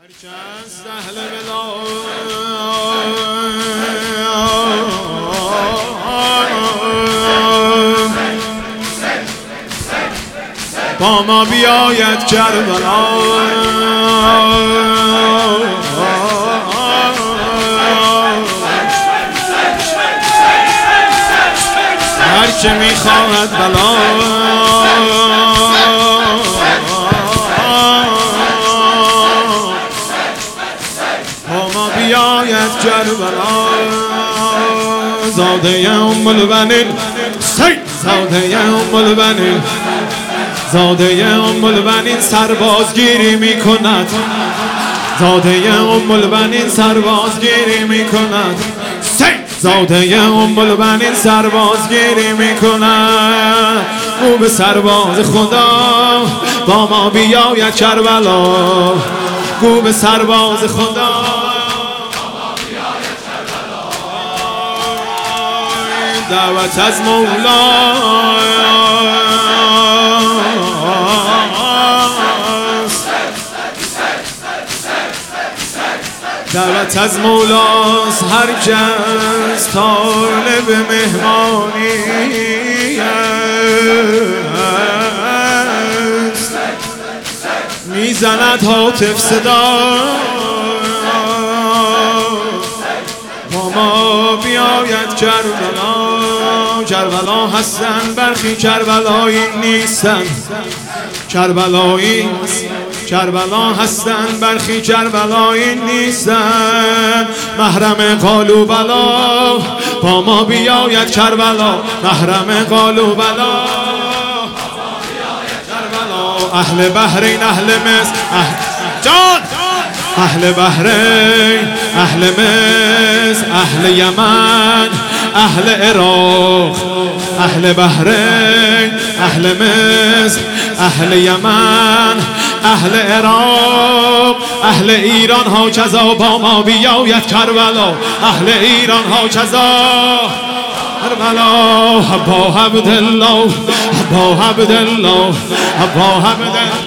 با ما بیاید کربلا، هر که میخواهد بلا با ما بیاید کربلا. زاده ام البنین، زاده ام البنین، زاده ام البنین سربازگیری میکند، زاده ام البنین سربازگیری میکند، زاده ام البنین سربازگیری میکند. او به سرباز خدا با ما بیاید کربلا، گو به سرباز خدا با ما بیاید کربلا. دعوت از مولا دعوت از مولاست، هر کس طالب مهمانی است. میزند هاتف صدا با ما بیاید کربلا. کربلا هستن برخی کربلایی نیستن، کربلایی کربلا هستن برخی کربلایی نیستن. محرم قالوا بلا با ما بیاید کربلا، محرم قالوا بلا کربلا. اهل بحرین اهل مصر جان، اهل بحرین اهل مصر اهل یمن اهل عراق، اهل بحرین اهل مصر اهل یمن اهل عراق، اهل ایران ها کذا با ما بیاید کربلا، اهل ایران ها کذا کربلا. ابا عبدالله ابا عبدالله ابا عبدالله